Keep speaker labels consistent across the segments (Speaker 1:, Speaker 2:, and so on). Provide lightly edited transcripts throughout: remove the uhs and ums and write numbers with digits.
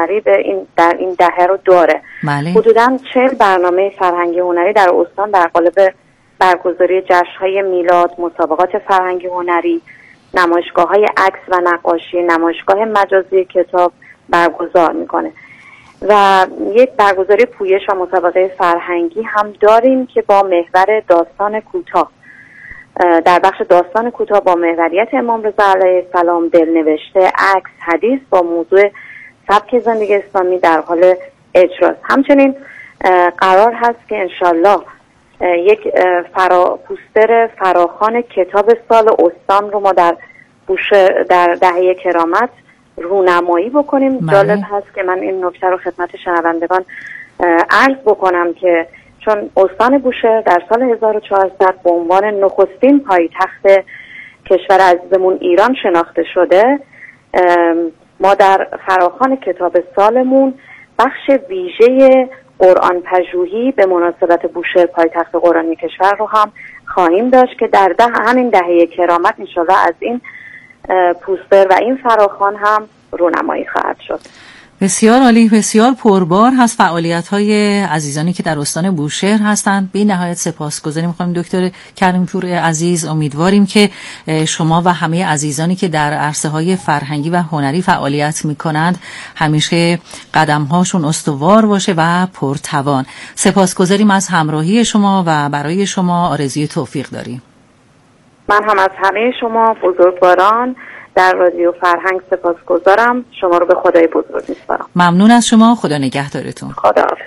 Speaker 1: هنری در این دهه رو داره.
Speaker 2: بله.
Speaker 1: حدوداً 40 برنامه فرهنگی هنری در استان در قالب برگزاری جشن‌های میلاد، مسابقات فرهنگی هنری، نمایشگاه‌های عکس و نقاشی، نمایشگاه مجازی کتاب برگزار میکنه و یک برگزاری پویش و مسابقه فرهنگی هم داریم که با محور داستان کوتاه، در بخش داستان کوتاه با محوریت امام رضا علیه السلام، دلنوشته، عکس، حدیث با موضوع سبک زندگی اسلامی در حال اجراست. همچنین قرار هست که انشالله یک پوستر فراخوان کتاب سال استان رو ما در بوشهر در دهه کرامت رونمایی بکنیم. جالب هست که من این نکته رو خدمت شنوندگان عرض بکنم که چون استان بوشهر در سال 1400 به عنوان نخستین پایتخت کشور عزیزمون ایران شناخته شده، ما در فراخوان کتاب سالمون بخش ویژه قرآن پژوهی به مناسبت بوشهر پایتخت قرآنی کشور رو هم خواهیم داشت که در همین دهه کرامت انشاءالله از این پوستر و این فراخوان هم رونمایی خواهد شد.
Speaker 2: بسیار عالی، بسیار پربار هست فعالیت‌های عزیزانی که در استان بوشهر هستند. به نهایت سپاسگزاری می‌خوایم دکتر کریم‌پور عزیز. امیدواریم که شما و همه عزیزانی که در عرصه‌های فرهنگی و هنری فعالیت می‌کنند همیشه قدم‌هاشون استوار باشه و پرتوان. سپاسگزاریم از همراهی شما و برای شما آرزوی توفیق داریم.
Speaker 1: من هم از همه شما بزرگواران در رادیو فرهنگ سپاسگزارم. شما رو به خدای بزرگ میسپارم.
Speaker 2: ممنون از شما. خدا نگهدارتون.
Speaker 1: خداحافظ.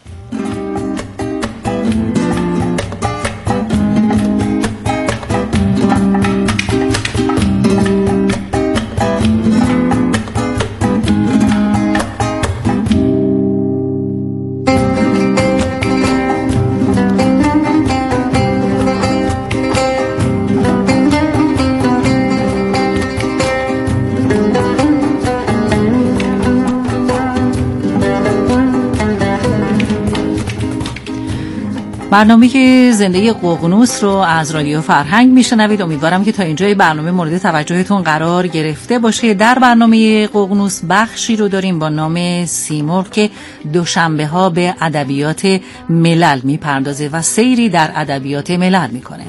Speaker 2: برنامه زندگی ققنوس رو از رادیو فرهنگ میشنوید. امیدوارم که تا اینجای برنامه مورد توجهتون قرار گرفته باشه. در برنامه ققنوس بخشی رو داریم با نام سیمرغ که دوشنبه ها به ادبیات ملل میپردازه و سیری در ادبیات ملل میکنه.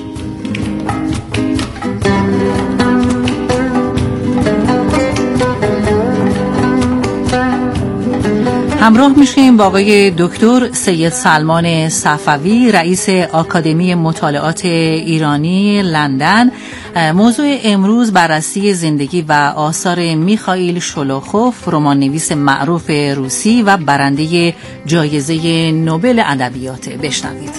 Speaker 2: همراه میشیم با آقای دکتر سید سلمان صفوی، رئیس آکادمی مطالعات ایرانی لندن. موضوع امروز بررسی زندگی و آثار میخائیل شولوخوف، رمان نویس معروف روسی و برنده جایزه نوبل ادبیات. بشنوید.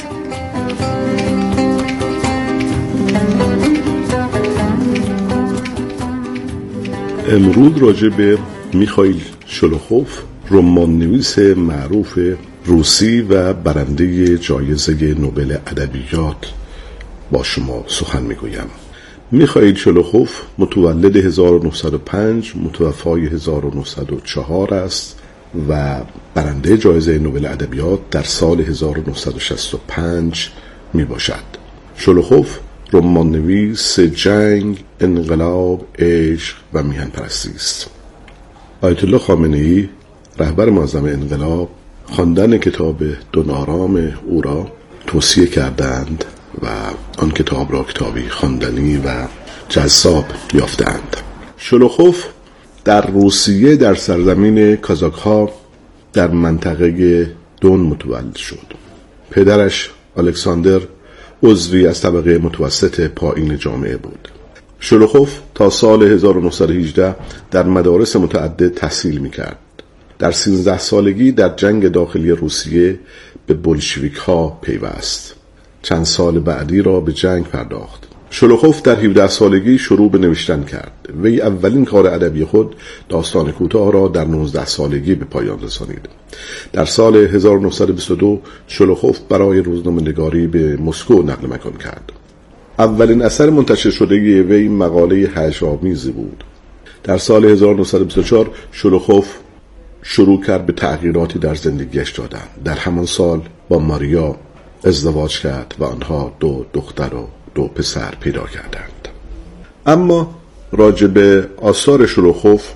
Speaker 3: امروز راجع به میخائیل شولوخوف، رمان نویس معروف روسی و برنده جایزه نوبل ادبیات با شما سخن میگویم. میخائیل شولوخوف متولد 1905 متوفای 1904 است و برنده جایزه نوبل ادبیات در سال 1965 می باشد. شولوخوف رمان نویس جنگ، انقلاب، عشق و میهن پرستی است. آیت الله خامنه‌ای رهبر معظم انقلاب خواندن کتاب دونارام او را توصیه کردند و آن کتاب را کتابی خواندنی و جذاب یافتند. شولوخوف در روسیه در سرزمین کازاک‌ها در منطقه دون متولد شد. پدرش الکساندر عضوی از طبقه متوسط پایین جامعه بود. شولوخوف تا سال 1918 در مدارس متعدد تحصیل می‌کرد. در 13 سالگی در جنگ داخلی روسیه به بولشویک ها پیوست. چند سال بعدی را به جنگ پرداخت. شولوخوف در 17 سالگی شروع به نوشتن کرد. وی اولین کار ادبی خود داستان کوتاه را در 19 سالگی به پایان رسانید. در سال 1922 شولوخوف برای روزنامه‌نگاری به مسکو نقل مکان کرد. اولین اثر منتشر شده وی مقاله هیجان‌آمیزی بود. در سال 1924 شولوخوف شروع کرد به تغییراتی در زندگیش دادن. در همان سال با ماریا ازدواج کرد و آنها 2 دختر و 2 پسر پیدا کردند. اما راجع به آثار شولوخوف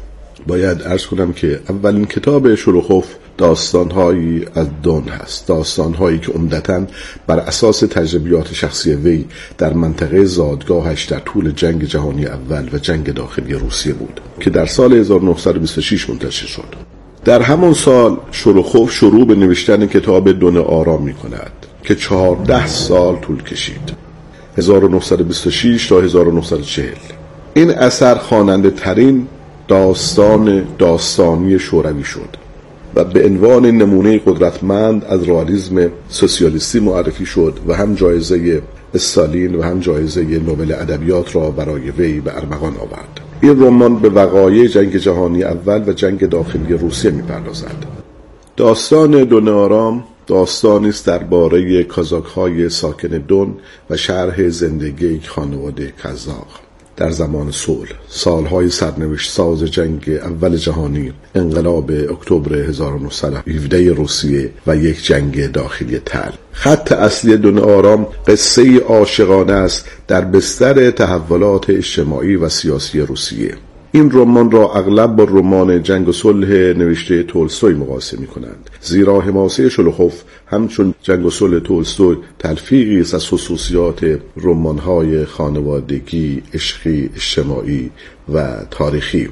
Speaker 3: باید عرض کنم که اولین کتاب شلوخوف داستان‌هایی از دون هست، داستان‌هایی که عمدتاً بر اساس تجربیات شخصی وی در منطقه زادگاهش در طول جنگ جهانی اول و جنگ داخلی روسیه بود که در سال 1926 منتشر شد. در همان سال شلوخوف شروع به نوشتن کتاب دون آرام می-کند که 14 سال طول کشید، 1926 تا 1940. این اثر خواننده ترین داستانی شوروی شد و به عنوان نمونه قدرتمند از رئالیسم سوسیالیستی معرفی شد و هم جایزه استالین و هم جایزه نوبل ادبیات را برای وی به ارمغان آورد. این رمان به وقایع جنگ جهانی اول و جنگ داخلی روسیه می‌پردازد. داستان دون آرام داستانی است درباره کازاک‌های ساکن دون و شرح زندگی یک خانواده کازاک در زمان صلح، سالهای سرنوشت ساز جنگ اول جهانی، انقلاب اکتبر 1917 روسیه و یک جنگ داخلی تلخ. خط اصلی دون آرام قصه عاشقانه است در بستر تحولات اجتماعی و سیاسی روسیه. این رمان را اغلب با رمان جنگ و صلح نوشته تولستوی مقایسه می‌کنند، زیرا حماسه شلوخوف همچون جنگ و صلح تولستوی تلفیقی است از خصوصیات رمان‌های خانوادگی، عشقی، اجتماعی و تاریخی.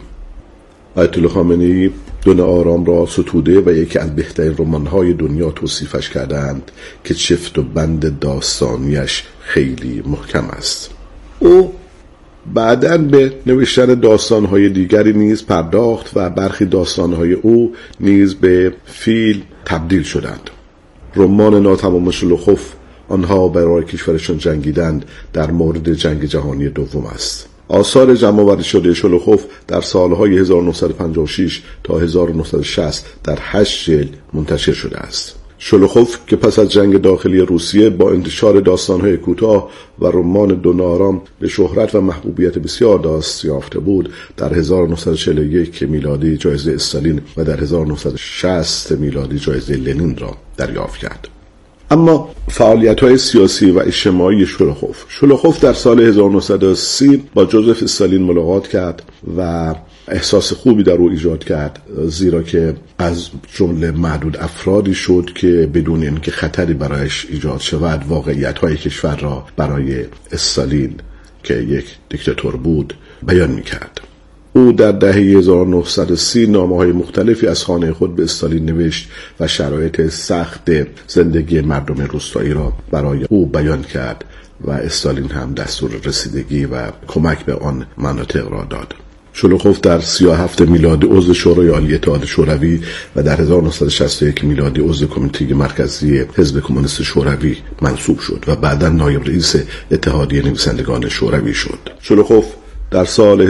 Speaker 3: آیت الله خامنه‌ای دون آرام را ستوده و یکی از بهترین رمان‌های دنیا توصیفش کردند که چفت و بند داستانیش خیلی محکم است. او بعداً به نوشتن داستان‌های دیگری نیز پرداخت و برخی داستان‌های او نیز به فیلم تبدیل شدند. رمان ناتمام شلوخوف، آنها برای کشورشان جنگیدند، در مورد جنگ جهانی دوم است. آثار جمع‌آوری شده شلوخوف در سالهای 1956 تا 1960 در 8 جلد منتشر شده است. شلوخوف که پس از جنگ داخلی روسیه با انتشار داستان‌های کوتاه و رمان دون آرام به شهرت و محبوبیت بسیار دست یافته بود، در 1941 میلادی جایزه استالین و در 1960 میلادی جایزه لنین را دریافت کرد. اما فعالیت‌های سیاسی و اجتماعی شلوخوف در سال 1930 با جوزف استالین ملاقات کرد و احساس خوبی در او ایجاد کرد، زیرا که از جمله معدود افرادی شد که بدون اینکه خطری برایش ایجاد شود واقعیت‌های کشور را برای استالین که یک دیکتاتور بود بیان می‌کرد. او در دهه 1930 نامه‌های مختلفی از خانه خود به استالین نوشت و شرایط سخت زندگی مردم روستایی را برای او بیان کرد و استالین هم دستور رسیدگی و کمک به آن مناطق را داد. شلوخوف در 37 میلادی عضو شورای عالی اتحاد شوروی و در 1961 میلادی عضو کمیته مرکزی حزب کمونیست شوروی منصوب شد و بعداً نایب رئیس اتحادیه نویسندگان شوروی شد. شلوخوف در سال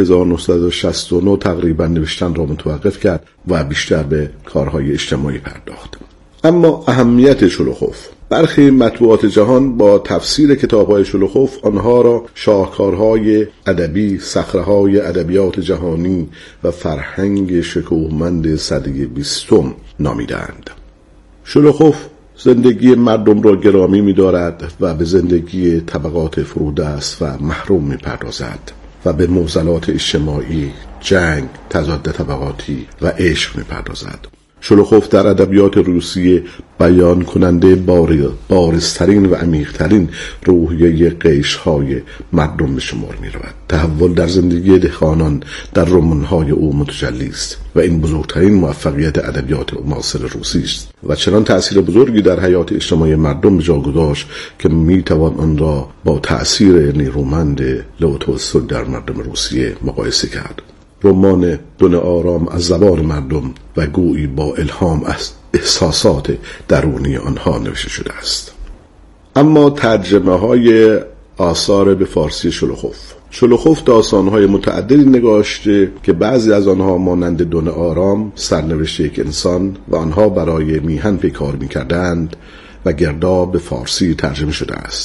Speaker 3: 1969 تقریبا نوشتن را متوقف کرد و بیشتر به کارهای اجتماعی پرداخت. اما اهمیت شلوخوف: برخی مطبوعات جهان با تفسیر کتاب‌های شلوخوف آنها را شاهکارهای ادبی، صخره‌های ادبیات جهانی و فرهنگ شکوهمند سده 20 نامیدند. شلوخوف زندگی مردم را گرامی می‌دارد و به زندگی طبقات فرودست و محروم می‌پردازد و به معضلات اجتماعی، جنگ، تضاد طبقاتی و عشق می‌پردازد. شلوخوف در ادبیات روسیه بیان کننده بارزترین و عمیق‌ترین روحیه قشرهای مردم به شمار می‌رود. تحول در زندگی دهقانان در رمان‌های او متجلی است و این بزرگترین موفقیت ادبیات معاصر روسی است و چنان تأثیر بزرگی در حیات اجتماعی مردم به جا گذاشت که می‌توان آن را با تأثیر نیرومند لو تولستوی در مردم روسیه مقایسه کرد. رمان دون آرام از زبان مردم و گویی با الهام از احساسات درونی آنها نوشته شده است. اما ترجمه های آثار به فارسی شلوخوف داستانهای متعددی نگاشته که بعضی از آنها مانند دون آرام سرنوشت یک انسان و آنها برای میهن پیکار می‌کردند و گرداب به فارسی ترجمه شده است.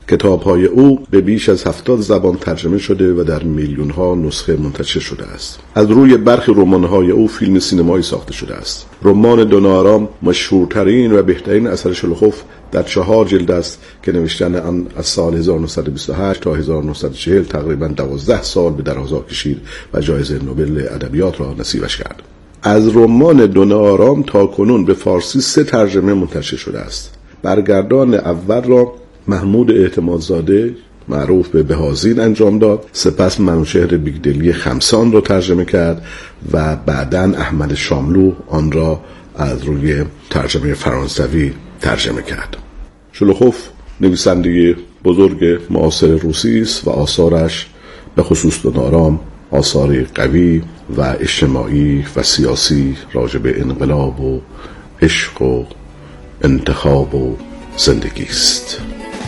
Speaker 3: کتاب‌های او به بیش از 70 زبان ترجمه شده و در میلیون‌ها نسخه منتشر شده است. از روی برخی رمان‌های او فیلم سینمایی ساخته شده است. رمان دونارام مشهورترین و بهترین اثر شلوخوف در 4 جلد است که نوشتن آن از سال 1928 تا 1940 تقریباً 12 سال به دراز کشید و جایزه نوبل ادبیات را نصیبش کرد. از رمان دونارام تا کنون به فارسی 3 ترجمه منتشر شده است. برگردان اول را محمود اعتمادزاده معروف به بهازین انجام داد، سپس منوچهر بیگدلی خمسان را ترجمه کرد و بعداً احمد شاملو آن را از روی ترجمه فرانسوی ترجمه کرد. شلوخوف نویسنده بزرگ معاصر روسی است و آثارش به خصوص دونارام آثار قوی و اجتماعی و سیاسی راجع به انقلاب و عشق و انتخاب و زندگی است.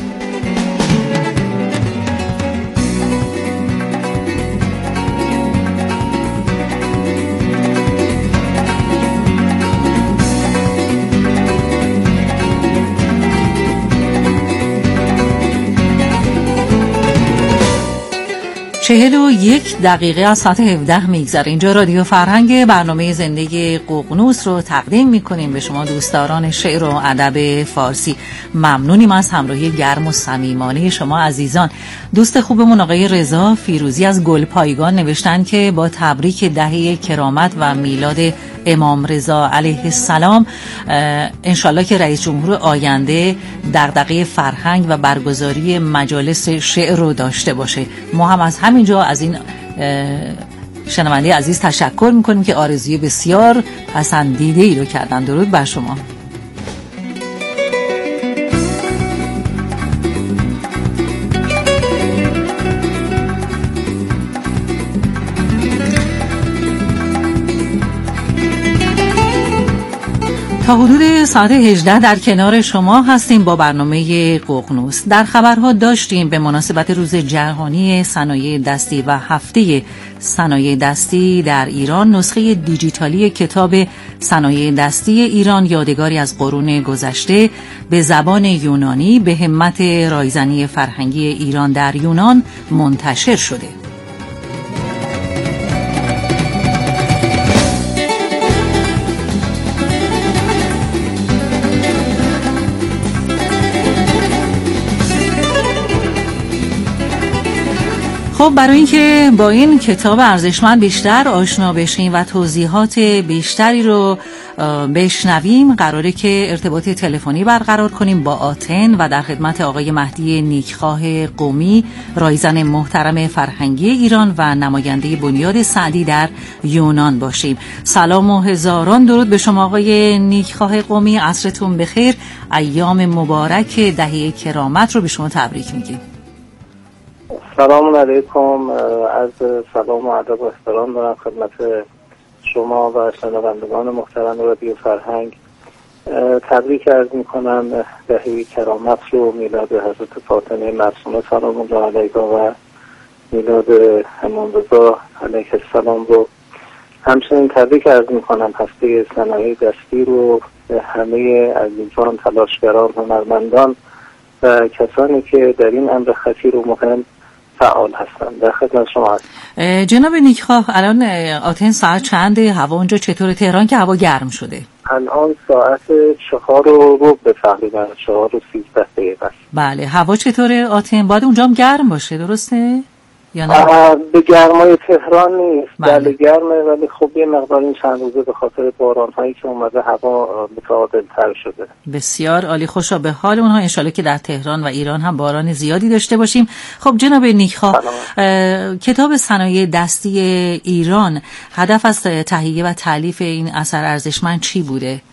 Speaker 2: چهل و 1 دقیقه از ساعت 17 میگذره. اینجا رادیو فرهنگ، برنامه زندگی ققنوس رو تقدیم میکنیم به شما دوستداران شعر و ادب فارسی. ممنونیم از همراهی گرم و صمیمانه شما عزیزان. دوست خوبمون آقای رضا فیروزی از گلپایگان نوشتن که با تبریک دهه کرامت و میلاد امام رضا علیه السلام، انشالله که رئیس جمهور آینده دغدغه فرهنگ و برگزاری مجالس شعر رو داشته باشه. ما هم از همینجا از این شنونده عزیز تشکر میکنیم که آرزوی بسیار پسندیده ای رو کردن. درود بر شما. تا حدود ساعت 18 در کنار شما هستیم با برنامه ققنوس. در خبرها داشتیم به مناسبت روز جهانی صنایع دستی و هفته صنایع دستی در ایران، نسخه دیجیتالی کتاب صنایع دستی ایران یادگاری از قرون گذشته به زبان یونانی به همت رایزنی فرهنگی ایران در یونان منتشر شده. خب برای اینکه با این کتاب ارزشمند بیشتر آشنا بشیم و توضیحات بیشتری رو بشنویم، قراره که ارتباط تلفنی برقرار کنیم با آتن و در خدمت آقای مهدی نیکخواه قومی، رایزن محترم فرهنگی ایران و نماینده بنیاد سعدی در یونان باشیم. سلام و هزاران درود به شما آقای نیکخواه قومی، عصرتون بخیر، ایام مبارک دهه کرامت رو به شما تبریک میگیم.
Speaker 4: سلام علیکم، از سلام و ادب و احترام دارم خدمت شما و شنوندگان محترم رادیو فرهنگ. تبریک عرض میکنم دهه کرامت رو، میلاد حضرت فاطمه معصومه سلام الله علیها و میلاد امام رضا علیه السلام رو. همچنین تبریک عرض میکنم هفته صنایع دستی رو به همه عزیزان، تلاشگران، هنرمندان و کسانی که در این امر خطیر و مهم فعال هستن. در خدمت شما هستم.
Speaker 2: جناب نیکخواه، الان آتن ساعت چنده؟ هوا اونجا چطور؟ تهران که هوا گرم شده.
Speaker 4: الان ساعت 4:15 به تقریبا 4:13 است.
Speaker 2: بله، هوا چطوره آتن؟ باید اونجا هم گرم باشه درسته؟ یا نه؟
Speaker 4: به گرمای تهران نیست. بله گرمه، ولی خب یه مقدار این چند روزه به خاطر باران‌هایی که اومده هوا متعادل‌تر شده.
Speaker 2: بسیار عالی، خوشا به حال اونها. انشالله که در تهران و ایران هم باران زیادی داشته باشیم. خب جناب نیکخواه، کتاب صنایع دستی ایران، هدف از تهیه و تالیف این اثر ارزشمند چی بوده؟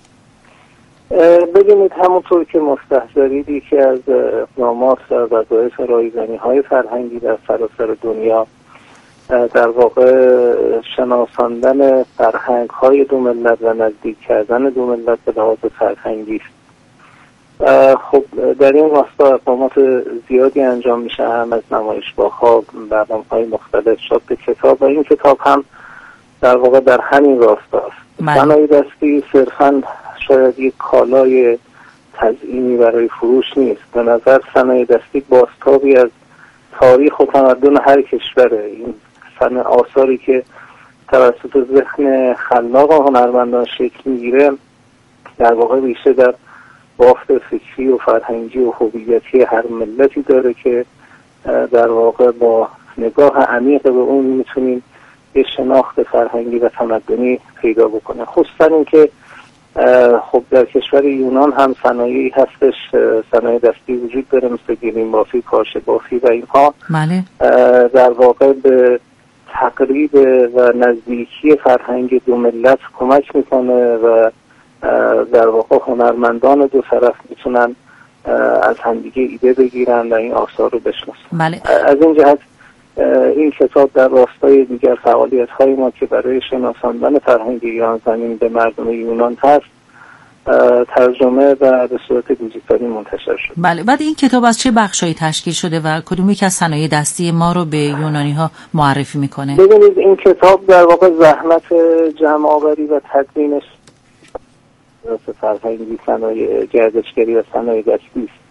Speaker 4: ببینید، همونطور که مستحضرید یکی از اقدامات و وظایف رایزنی‌های فرهنگی در سراسر دنیا در واقع شناساندن فرهنگ‌های دو ملت و نزدیک کردن دو ملت به لحاظ فرهنگی است. خب در این راستا اقدامات زیادی انجام میشه، هم از نمایشگاه‌ها، برنامه‌های مختلف، چاپ کتاب، و این کتاب هم در واقع در همین راستا است. صنایع دستی صرفاً شاید یک کالای تزیینی برای فروش نیست. به نظر صنایع دستی بازتابی از تاریخ و تمدن هر کشوره. این آثاری که توسط ذهن خلاق و هنرمندان شکل میگیره در واقع ریشه در بافت فکری و فرهنگی و هویتی هر ملتی داره که در واقع با نگاه عمیق به اون میتونیم یه شناخت فرهنگی و تمدنی پیدا بکنه. خصوصا اینکه خب در کشور یونان هم صنایعی هستش، صنایع دستی وجود داره مثل گلیم بافی، کارش بافی و اینها.
Speaker 2: بله.
Speaker 4: در واقع به تقریب و نزدیکی فرهنگ دو ملت کمک میکنه و در واقع هنرمندان دو طرف میتونن از همدیگه ایده بگیرن و این آثار رو بشناسن.
Speaker 2: بله.
Speaker 4: از این جهت این کتاب در راستای دیگر فعالیت‌های ما که برای شناساندن فرهنگ ایران زمین به مردم یونان هست ترجمه و به صورت دیجیتالی منتشر شد.
Speaker 2: بله. بعد این کتاب از چه بخشایی تشکیل شده و کدوم یک از صنایع دستی ما رو به یونانی‌ها معرفی میکنه؟
Speaker 4: ببینید این کتاب در واقع زحمت جمع‌آوری و تدوینش فرهنگی، صنایع گردشگری و صنایع دستی است.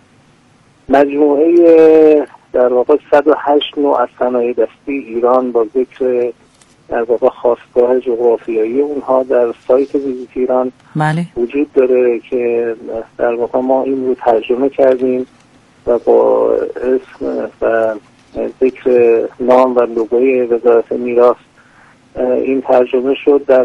Speaker 4: مجموعه در واقع 108 نوع از صنایع دستی ایران با ذکر در واقع خاصگاه جغرافیایی اونها در سایت ویزیت ایران
Speaker 2: بله.
Speaker 4: وجود داره که در واقع ما این رو ترجمه کردیم و با اسم و ذکر نام و لوگوی وزارت میراث این ترجمه شد. در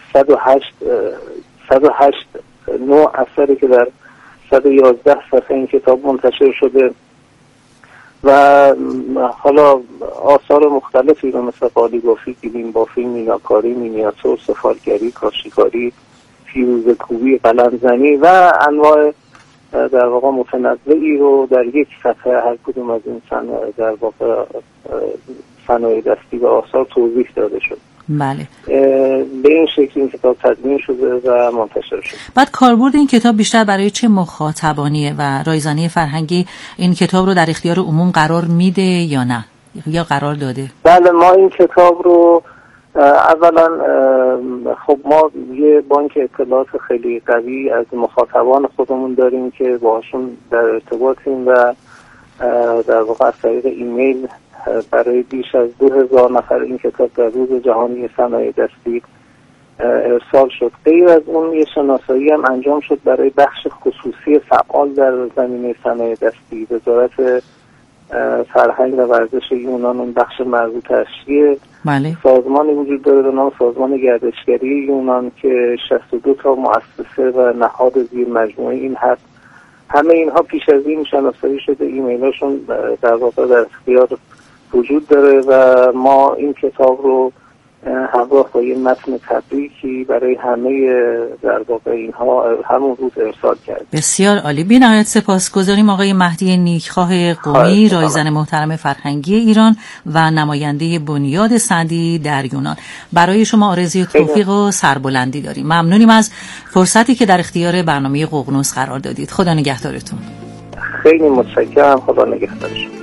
Speaker 4: 108 نوع اثری که در 111 صفحه این کتاب منتشر شده و حالا آثار مختلفی رو مثل قالیبافی، گلیم بافی، میناکاری، مینیاتور، سفالگری، کاشیکاری، فیروزه‌کوبی، قلمزنی و انواع در واقع متنوعی رو در یک صفحه هر کدوم از این در واقع صنایع دستی و آثار توضیح داده شد.
Speaker 2: بله.
Speaker 4: به این شکل این کتاب تدوین شده و منتشر شد.
Speaker 2: بعد کاربرد این کتاب بیشتر برای چه مخاطبانیه و رایزنی فرهنگی این کتاب رو در اختیار عموم قرار میده یا نه یا قرار داده؟
Speaker 4: بله، ما این کتاب رو اولا خب ما یه بانک اطلاعات خیلی قوی از مخاطبان خودمون داریم که باهاشون در ارتباطیم و در واقع از طریق ایمیل برای بیش از 2000 نفر این کتاب در روز جهانی صنایع دستی ارسال شد. غیر از اون یه شناسایی هم انجام شد برای بخش خصوصی فعال در زمینه صنایع دستی. وزارت فرهنگ و ورزش یونان اون بخش مربوط اشیه.
Speaker 2: بله.
Speaker 4: سازمانی وجود داره به نام سازمان گردشگری یونان که 62 تا مؤسسه و نهاد زیر مجموعه این هست. همه اینها پیش از این شناسایی شده، ایمیلاشون در واقع در اختیار وجود داره و ما این کتاب رو همراه با یه متن تبریکی برای همه در واقع اینها همون روز ارسال کرد.
Speaker 2: بسیار عالی. بی‌نهایت سپاسگزاریم آقای مهدی نیکخواه قمی، رایزن محترم فرهنگی ایران و نماینده بنیاد سعدی در یونان. برای شما آرزوی توفیق و سربلندی داریم. ممنونیم از فرصتی که در اختیار برنامه ققنوس قرار دادید. خدا نگهدارتون.
Speaker 4: خیلی متشکرم. خدا نگهدارتون.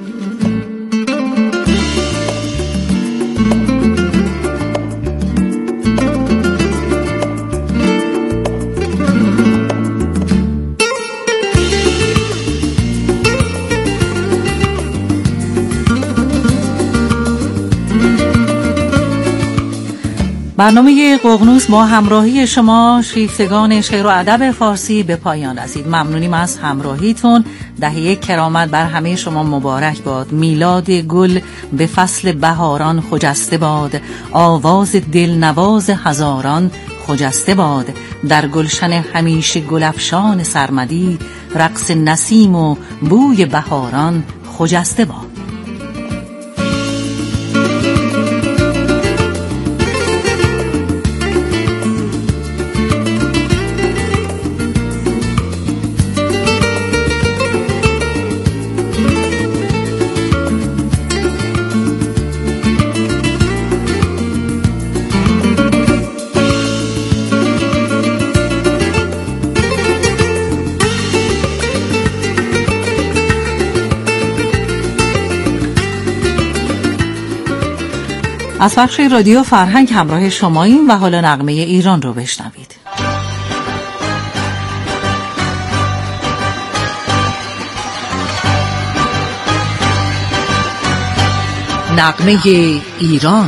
Speaker 2: برنامه ققنوس با همراهی شما شیفتگان شعر و ادب فارسی به پایان رسید. ممنونیم از همراهیتون. دهه کرامت بر همه شما مبارک باد. میلاد گل به فصل بهاران خجسته باد. آواز دلنواز هزاران خجسته باد. در گلشن همیشه گلفشان سرمدی، رقص نسیم و بوی بهاران خجسته باد. از بخش رادیو فرهنگ همراه شماییم و حالا نغمه ایران رو بشنوید. نغمه ایران.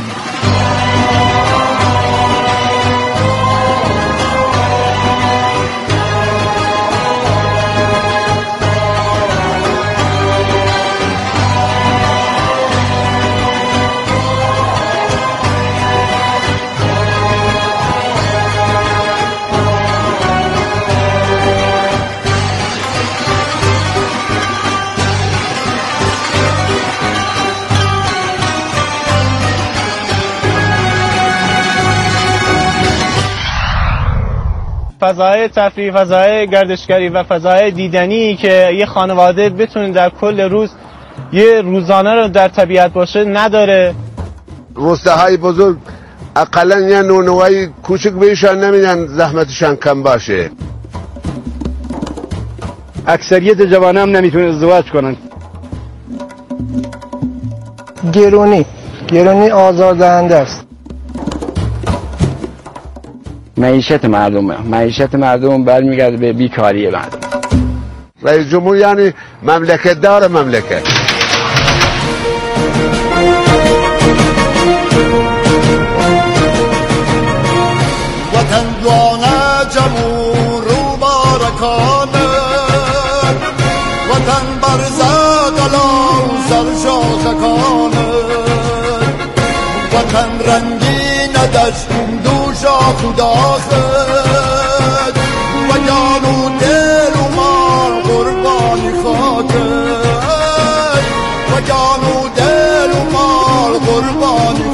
Speaker 5: فضای تفریح، فضای گردشگری و فضای دیدنی که یه خانواده بتونه در کل روز یه روزانه رو در طبیعت باشه نداره.
Speaker 6: روستاهای بزرگ اقلا یه نونوایی کوچک بهشان نمیدن زحمتشان کم باشه.
Speaker 7: اکثریت جوانه هم نمیتونه ازدواج کنن.
Speaker 8: گرونی آزاردهنده است.
Speaker 7: معیشت مردم برمیگرده به بیکاری مردم.
Speaker 6: رئیس جمهور یعنی مملکت داره مملکت.
Speaker 9: وطن دوانه جمهور و بارکانه، وطن برزد علام سر شاخکانه، وطن رنگین دشت دوشا خدا خد، و جان و دل و مال قربانی خاکد، و جان و دل و مال قربانی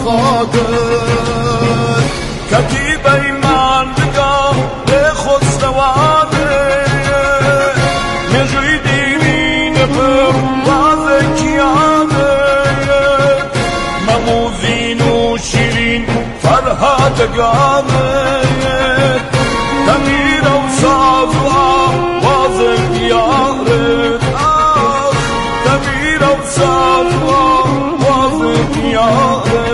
Speaker 9: خاکد. کتیبه ماندگاه به خسروانه، نجوی دیرین پر وازکیانه، مموزین و شیرین فرهادگانه، تمیر و ساز و آواز دیاره، تمیر و ساز و آواز دیاره.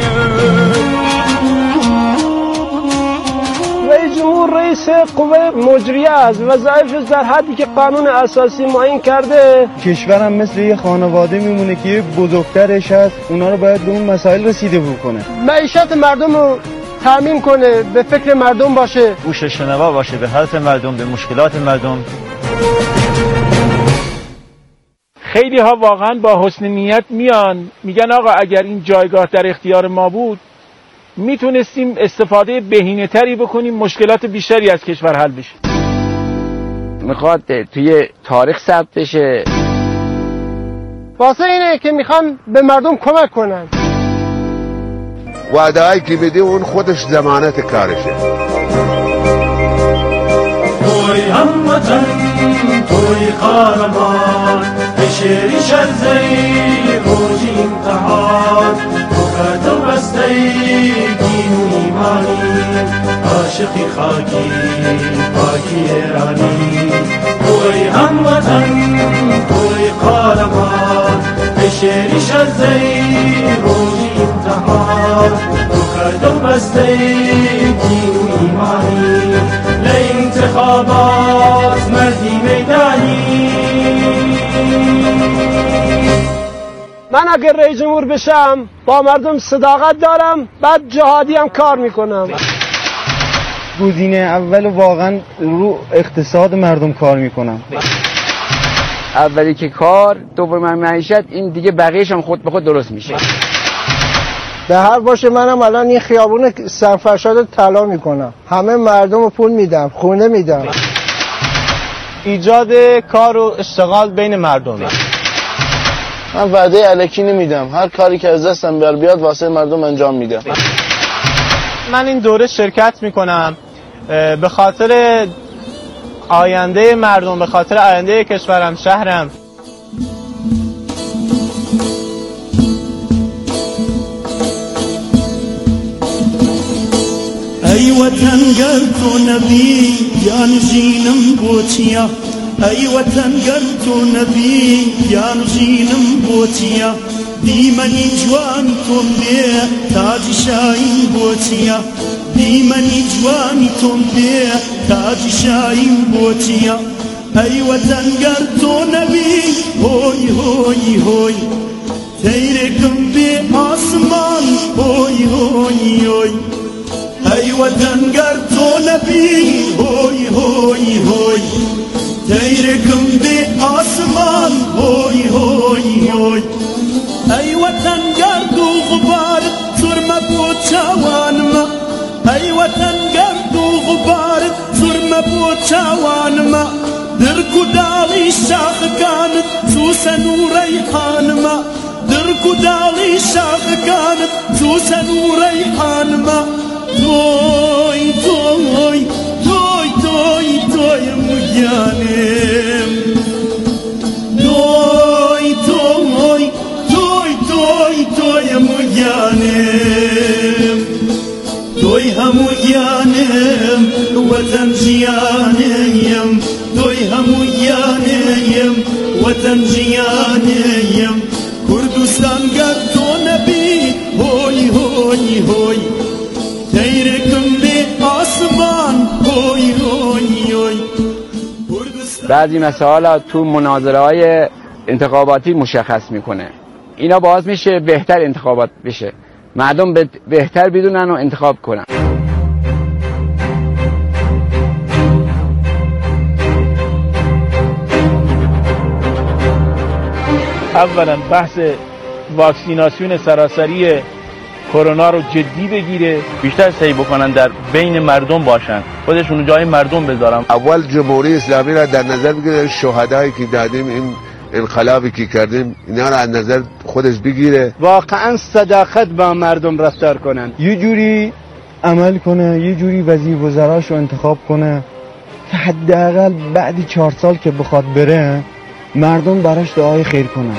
Speaker 8: رئیس قوه مجریه است. وظایفش در حدی که قانون اساسی معین کرده.
Speaker 7: کشورم مثل یه خانواده میمونه که بزرگترش هست، اونا رو باید به اون مسائل رسیده بکنه.
Speaker 8: معیشت مردم رو تامین کنه، به فکر مردم باشه،
Speaker 5: گوش شنوا باشه به حرف مردم، به مشکلات مردم. خیلی ها واقعا با حسن نیت میان میگن آقا اگر این جایگاه در اختیار ما بود میتونستیم استفاده بهینه تری بکنیم، مشکلات بیشتری از کشور حل بشه.
Speaker 7: میخواد توی تاریخ ثبت بشه.
Speaker 8: واسه اینه که میخوان به مردم کمک کنن.
Speaker 6: وعده‌ای که میده اون خودش ضمانت کارشه.
Speaker 9: توی هموطن توی قهرمان، بشری شرزی روزی امتحان، تو بستگی و ایمانی، عاشقی خاکی خاکی ایرانی. توی هموطن توی قهرمان، بشری شرزی روزی امتحان، تو بستگی و ایمانی، لانتخابات مردی میدانی.
Speaker 8: من اگر رئیس جمهور بشم با مردم صداقت دارم، بعد جهادی هم کار میکنم.
Speaker 7: گزینه اول واقعا رو اقتصاد مردم کار میکنم. اولی که کار، دوم معیشت، این دیگه بقیه‌ش هم خود به خود درست میشه.
Speaker 8: به هر باشه منم الان این خیابون سرفرشاد طلا میکنم، همه مردم رو پول میدم، خونه میدم.
Speaker 5: ایجاد کار و اشتغال بین مردم.
Speaker 10: من وعده الکی نمیدم، هر کاری که از دستم بر بیاد واسه مردم انجام میدم.
Speaker 5: من این دوره شرکت میکنم به خاطر آینده مردم، به خاطر آینده کشورم، شهرم.
Speaker 9: ای وطن گر تو نبی یا نشینم بوچیا، ای وطن گر تو نبی یا نشینم بوچیا، دیمنی جوانی تم به تاج شاین بوچیا، دیمنی جوانی تم به تاج شاین بوچیا. ای وطن گر تو نبی هوی هوی هوی، تیرکم به آسمان هوی هوی هوی ای وطن گر تو نبی هوی هوی هوی تیرکم به آسمان هوی هوی هوی ای وطن گر دو غبار سرمه بود چوانما ای وطن گر دو غبار سرمه بود چوانما در کدالی شاخ کانت سوسن و ریحانما در کدالی شاخ کانت سوسن و ریحانما توی توی توی توی توی مویانم توی توی توی توی توی مویانم توی همویانم وطن جیانیم توی همویانیم وطن جیانیم کردستان گر تو نبی هوی هوی هوی تیرکم به آسمان هوی هوی هوی
Speaker 7: بعضی مسائل تو مناظره‌های انتخاباتی مشخص میکنه. اینا باعث میشه بهتر انتخابات بشه، مردم بهتر بدونن و انتخاب کنن.
Speaker 5: اولا بحث واکسیناسیون سراسری کرونا رو جدی بگیره،
Speaker 11: بیشتر سعی بکنن در بین مردم باشن، خودشون جای مردم بذارن.
Speaker 6: اول جمهوری اسلامی را در نظر بگیره، شهدایی که دادیم، این انقلابی که کردیم اینا را از نظر خودش بگیره،
Speaker 12: واقعا صداقت با مردم رفتار کنن،
Speaker 8: یه جوری عمل کنه، یه جوری وزیر وزراشو انتخاب کنه که حداقل بعد 4 سال که بخواد بره مردم براش دعای خیر کنن.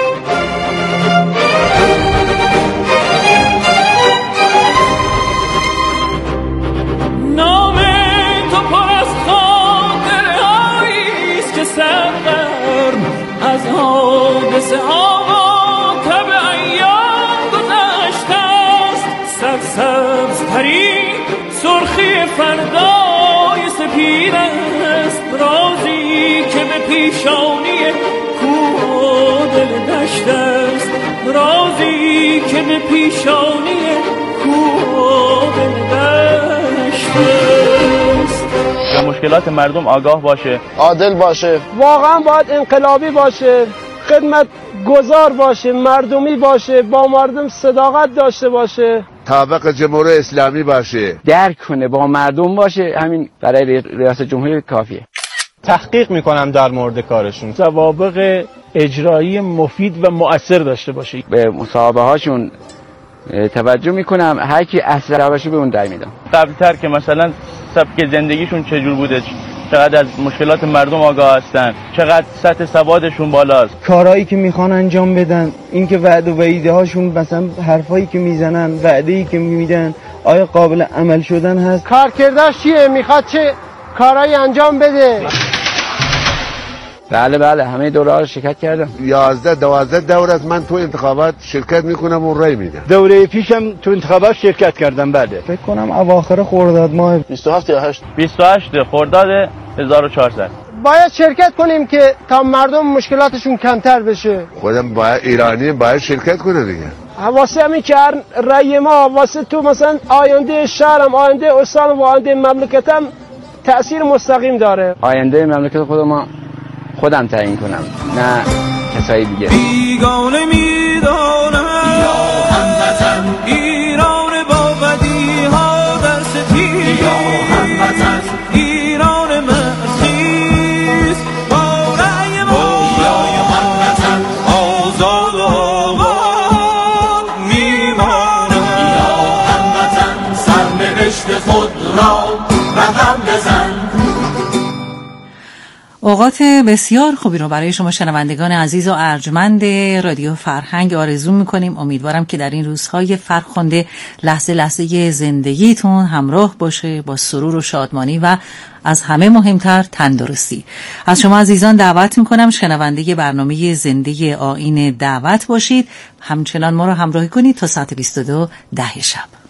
Speaker 13: نام تو پر از خاطرهایی است که سرگرم از حادثه ها و تب ایام گذشته است. سرسبزترین سرخی فردای سپید است، رازی که به پیشانی کوه و دل دشت است، رازی که به پیشانی کوه و دل دشت است.
Speaker 11: به مشکلات مردم آگاه باشه،
Speaker 10: عادل باشه،
Speaker 12: واقعا باید انقلابی باشه، خدمت گذار باشه، مردمی باشه، با مردم صداقت داشته باشه،
Speaker 6: طابق جمهوری اسلامی باشه،
Speaker 7: درک کنه، با مردم باشه. همین برای ریاست جمهوری کافیه.
Speaker 12: تحقیق میکنم در مورد کارشون،
Speaker 5: سوابق اجرایی مفید و مؤثر داشته باشه.
Speaker 7: به مصاحبه هاشون توجه میکنم، هر کی اصل باشه به اون رای میدم.
Speaker 11: قبلتر که مثلا سبک زندگیشون چجور بوده، چقدر از مشکلات مردم آگاه هستن، چقدر سطح سوادشون بالاست،
Speaker 8: کارهایی که میخوان انجام بدن، اینکه وعده و وعیده هاشون، مثلا حرفایی که میزنن، وعده‌ای که میدن آیا قابل عمل شدن هست،
Speaker 12: کارکردش چیه، میخواد چه کارهایی انجام بده.
Speaker 7: بله همه دوره ها رو شرکت کردم.
Speaker 6: 11-12 دوره از من تو انتخابات شرکت میکنم و رای میدم.
Speaker 12: دوره پیشم تو انتخابات شرکت کردم. بله
Speaker 8: فکر کنم اواخر خرداد ماه
Speaker 11: 27 یا 28 خرداد 1400
Speaker 12: باید شرکت کنیم که تا مردم مشکلاتشون کمتر بشه.
Speaker 6: خودم باید ایرانی باید شرکت کنه دیگه.
Speaker 12: واسه همین که رای ما واسه تو مثلا آینده شهرم، آینده استانم و آینده مملکتم تأثیر مستقیم داره.
Speaker 7: آینده مملکت خودم تعیین کنم، نه کسایی دیگه.
Speaker 13: بیگانه میدانم یا هموطن، ایران با بدیها در ستیز، یا هموطن، ایران مخیز با رأی ما، یا هموطن، آزاد و آباد میمانم، یا هموطن، سرنوشت خود را رقم بزن.
Speaker 2: اوقات بسیار خوبی رو برای شما شنوندگان عزیز و ارجمند رادیو فرهنگ آرزو میکنیم. امیدوارم که در این روزهای فرخنده لحظه لحظه زندگیتون همراه باشه با سرور و شادمانی و از همه مهمتر تندرستی. از شما عزیزان دعوت میکنم شنونده برنامه زنده آیین دعوت باشید، همچنان ما رو همراهی کنید تا ساعت 22:10 شب.